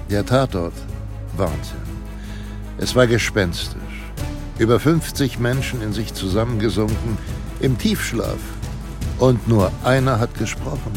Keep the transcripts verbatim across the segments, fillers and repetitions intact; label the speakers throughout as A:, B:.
A: Der Tatort, Wahnsinn. Es war gespenstisch. Über fünfzig Menschen in sich zusammengesunken, im Tiefschlaf. Und nur einer hat gesprochen.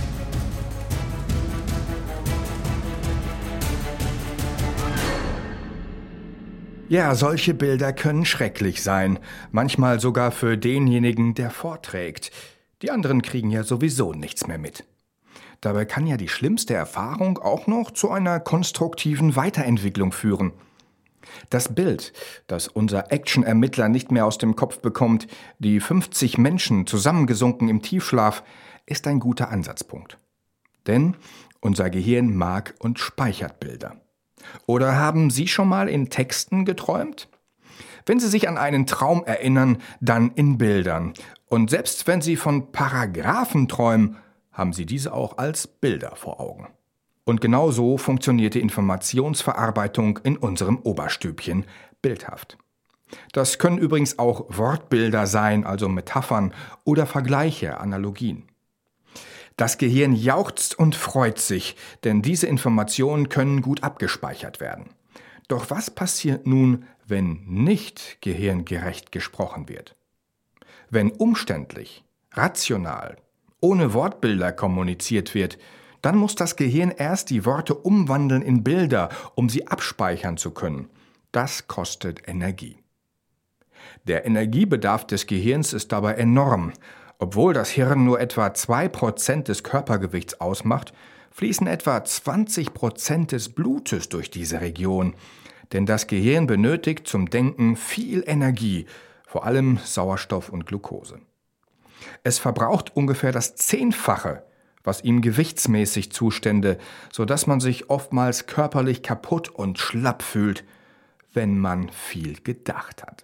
B: Ja, solche Bilder können schrecklich sein, manchmal sogar für denjenigen, der vorträgt. Die anderen kriegen ja sowieso nichts mehr mit. Dabei kann ja die schlimmste Erfahrung auch noch zu einer konstruktiven Weiterentwicklung führen. Das Bild, das unser Action-Ermittler nicht mehr aus dem Kopf bekommt, die fünfzig Menschen zusammengesunken im Tiefschlaf, ist ein guter Ansatzpunkt. Denn unser Gehirn mag und speichert Bilder. Oder haben Sie schon mal in Texten geträumt? Wenn Sie sich an einen Traum erinnern, dann in Bildern. Und selbst wenn Sie von Paragraphen träumen, haben Sie diese auch als Bilder vor Augen. Und genau so funktioniert die Informationsverarbeitung in unserem Oberstübchen bildhaft. Das können übrigens auch Wortbilder sein, also Metaphern oder Vergleiche, Analogien. Das Gehirn jauchzt und freut sich, denn diese Informationen können gut abgespeichert werden. Doch was passiert nun, wenn nicht gehirngerecht gesprochen wird? Wenn umständlich, rational, ohne Wortbilder kommuniziert wird, dann muss das Gehirn erst die Worte umwandeln in Bilder, um sie abspeichern zu können. Das kostet Energie. Der Energiebedarf des Gehirns ist dabei enorm. Obwohl das Hirn nur etwa zwei Prozent des Körpergewichts ausmacht, fließen etwa zwanzig Prozent des Blutes durch diese Region. Denn das Gehirn benötigt zum Denken viel Energie, vor allem Sauerstoff und Glucose. Es verbraucht ungefähr das Zehnfache, was ihm gewichtsmäßig zustände, sodass man sich oftmals körperlich kaputt und schlapp fühlt, wenn man viel gedacht hat.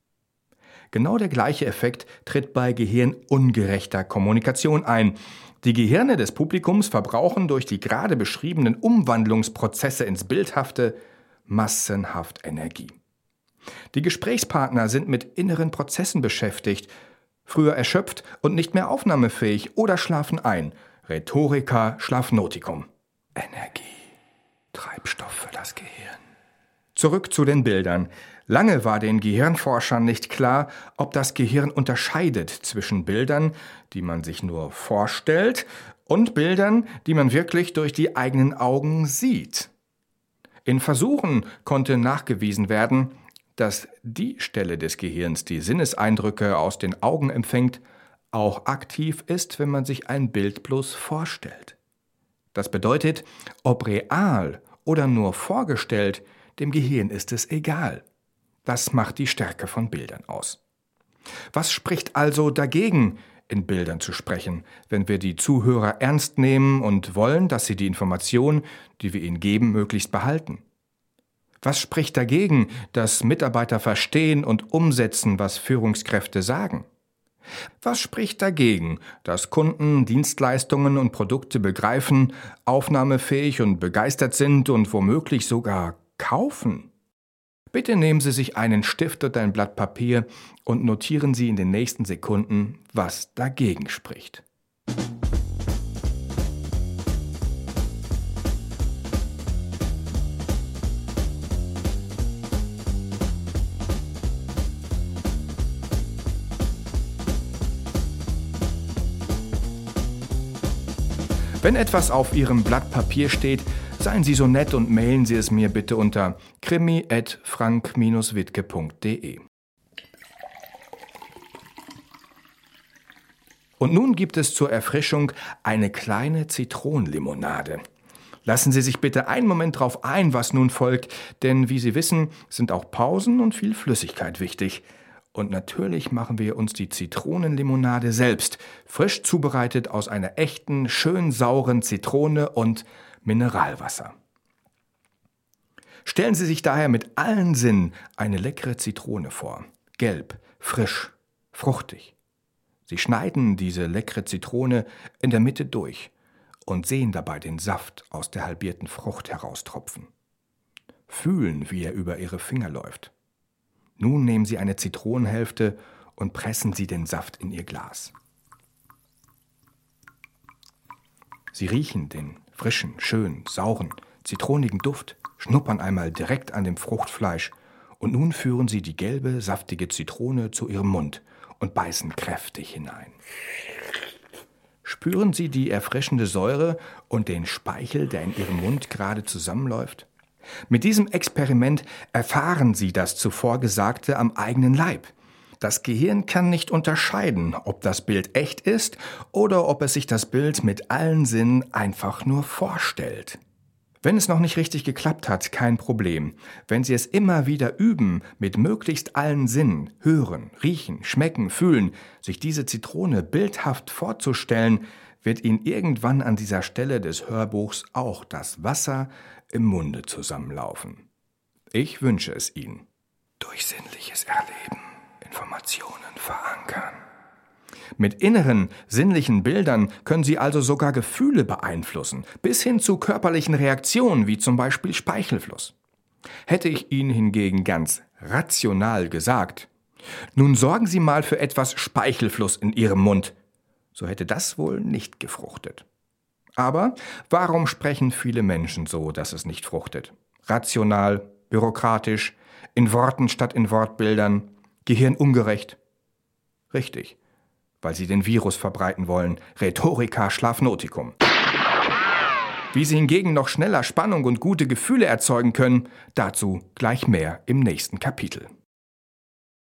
B: Genau der gleiche Effekt tritt bei gehirnungerechter Kommunikation ein. Die Gehirne des Publikums verbrauchen durch die gerade beschriebenen Umwandlungsprozesse ins Bildhafte massenhaft Energie. Die Gesprächspartner sind mit inneren Prozessen beschäftigt, früher erschöpft und nicht mehr aufnahmefähig oder schlafen ein. Rhetorica Schlafnoticum. Energie, Treibstoff für das Gehirn. Zurück zu den Bildern. Lange war den Gehirnforschern nicht klar, ob das Gehirn unterscheidet zwischen Bildern, die man sich nur vorstellt, und Bildern, die man wirklich durch die eigenen Augen sieht. In Versuchen konnte nachgewiesen werden, dass die Stelle des Gehirns, die Sinneseindrücke aus den Augen empfängt, auch aktiv ist, wenn man sich ein Bild bloß vorstellt. Das bedeutet, ob real oder nur vorgestellt, dem Gehirn ist es egal. Das macht die Stärke von Bildern aus. Was spricht also dagegen, in Bildern zu sprechen, wenn wir die Zuhörer ernst nehmen und wollen, dass sie die Information, die wir ihnen geben, möglichst behalten? Was spricht dagegen, dass Mitarbeiter verstehen und umsetzen, was Führungskräfte sagen? Was spricht dagegen, dass Kunden Dienstleistungen und Produkte begreifen, aufnahmefähig und begeistert sind und womöglich sogar kaufen? Bitte nehmen Sie sich einen Stift und ein Blatt Papier und notieren Sie in den nächsten Sekunden, was dagegen spricht. Wenn etwas auf Ihrem Blatt Papier steht, seien Sie so nett und mailen Sie es mir bitte unter krimi at frank dash wittke punkt de. Und nun gibt es zur Erfrischung eine kleine Zitronenlimonade. Lassen Sie sich bitte einen Moment drauf ein, was nun folgt, denn wie Sie wissen, sind auch Pausen und viel Flüssigkeit wichtig. Und natürlich machen wir uns die Zitronenlimonade selbst, frisch zubereitet aus einer echten, schön sauren Zitrone und Mineralwasser. Stellen Sie sich daher mit allen Sinnen eine leckere Zitrone vor. Gelb, frisch, fruchtig. Sie schneiden diese leckere Zitrone in der Mitte durch und sehen dabei den Saft aus der halbierten Frucht heraustropfen. Fühlen, wie er über Ihre Finger läuft. Nun nehmen Sie eine Zitronenhälfte und pressen Sie den Saft in Ihr Glas. Sie riechen den frischen, schönen, sauren zitronigen Duft, schnuppern einmal direkt an dem Fruchtfleisch und nun führen sie die gelbe, saftige Zitrone zu ihrem Mund und beißen kräftig hinein. Spüren Sie die erfrischende Säure und den Speichel, der in Ihrem Mund gerade zusammenläuft? Mit diesem Experiment erfahren Sie das zuvor Gesagte am eigenen Leib. Das Gehirn kann nicht unterscheiden, ob das Bild echt ist oder ob es sich das Bild mit allen Sinnen einfach nur vorstellt. Wenn es noch nicht richtig geklappt hat, kein Problem. Wenn Sie es immer wieder üben, mit möglichst allen Sinnen, hören, riechen, schmecken, fühlen, sich diese Zitrone bildhaft vorzustellen, wird Ihnen irgendwann an dieser Stelle des Hörbuchs auch das Wasser im Munde zusammenlaufen. Ich wünsche es Ihnen. Durch sinnliches Erleben Informationen verankern. Mit inneren, sinnlichen Bildern können Sie also sogar Gefühle beeinflussen, bis hin zu körperlichen Reaktionen, wie zum Beispiel Speichelfluss. Hätte ich Ihnen hingegen ganz rational gesagt, nun sorgen Sie mal für etwas Speichelfluss in Ihrem Mund, so hätte das wohl nicht gefruchtet. Aber warum sprechen viele Menschen so, dass es nicht fruchtet? Rational, bürokratisch, in Worten statt in Wortbildern, gehirnungerecht? Richtig. Weil sie den Virus verbreiten wollen. Rhetorica Schlafnoticum. Wie sie hingegen noch schneller Spannung und gute Gefühle erzeugen können, dazu gleich mehr im nächsten Kapitel.